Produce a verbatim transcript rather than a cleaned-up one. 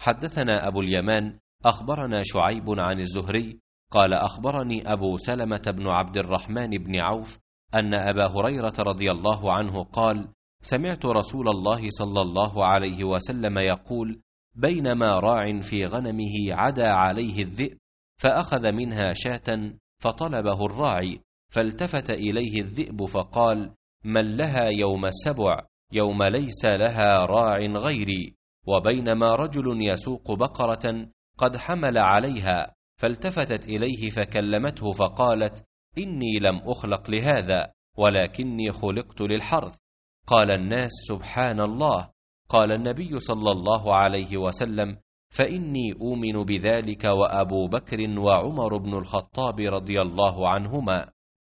حدثنا أبو اليمان أخبرنا شعيب عن الزهري قال أخبرني أبو سلمة بن عبد الرحمن بن عوف أن أبا هريرة رضي الله عنه قال: سمعت رسول الله صلى الله عليه وسلم يقول: بينما راع في غنمه عدا عليه الذئب فأخذ منها شاة فطلبه الراعي، فالتفت إليه الذئب فقال: من لها يوم السبع يوم ليس لها راع غيري. وبينما رجل يسوق بقرة قد حمل عليها فالتفتت إليه فكلمته فقالت: إني لم أخلق لهذا ولكني خلقت للحرث. قال الناس: سبحان الله. قال النبي صلى الله عليه وسلم: فإني أؤمن بذلك وأبو بكر وعمر بن الخطاب رضي الله عنهما.